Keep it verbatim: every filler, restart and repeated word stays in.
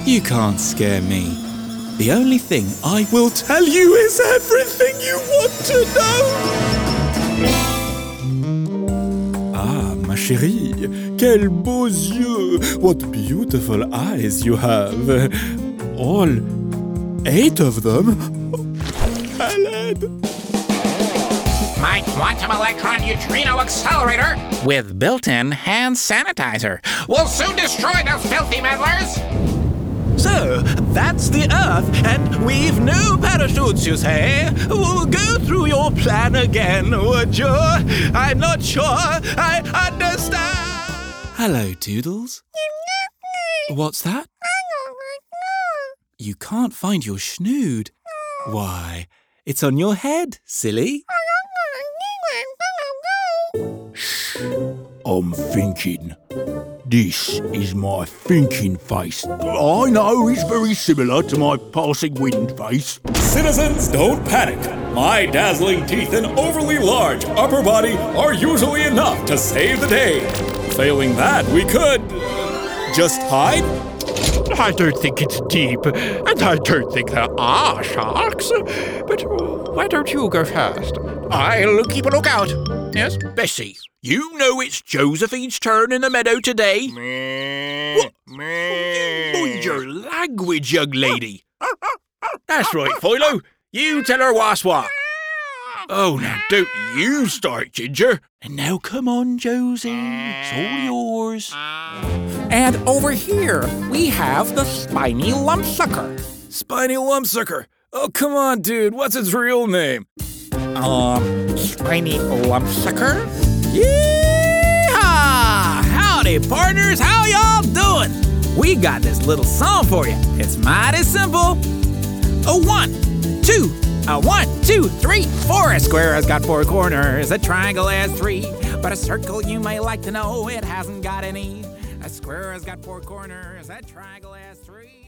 You can't scare me. The only thing I will tell you is everything you want to know. Ah, ma chérie, quels beaux yeux! What beautiful eyes you have! All eight of them? Helen! My quantum electron neutrino accelerator with built-in hand sanitizer will soon destroy those filthy meddlers. So, that's the Earth, and we've no parachutes, you say? We'll go through your plan again, would you? I'm not sure I understand. Hello, Doodles. What's that? You can't find your schnood. Why, it's on your head, silly. I'm thinking. This is my thinking face. I know it's very similar to my passing wind face. Citizens, don't panic. My dazzling teeth and overly large upper body are usually enough to save the day. Failing that, we could uh, just hide. I don't think it's deep, and I don't think there are sharks. But why don't you go first? I'll keep a lookout. Yes, Bessie, you know it's Josephine's turn in the meadow today. What? Mind your language, young lady. That's right, Philo. You tell her what's what. Oh, now don't you start, Ginger. And now come on, Josie. It's all yours. And over here, we have the spiny lumpsucker. Spiny lumpsucker. Oh, come on, dude. What's its real name? Um, spiny lumpsucker? Yeehaw! Howdy, partners. How y'all doing? We got this little song for you. It's mighty simple. A one, two, a one, two, three, four. A square has got four corners. A triangle has three. But a circle, you may like to know, it hasn't got any. A square has got four corners. A triangle has three.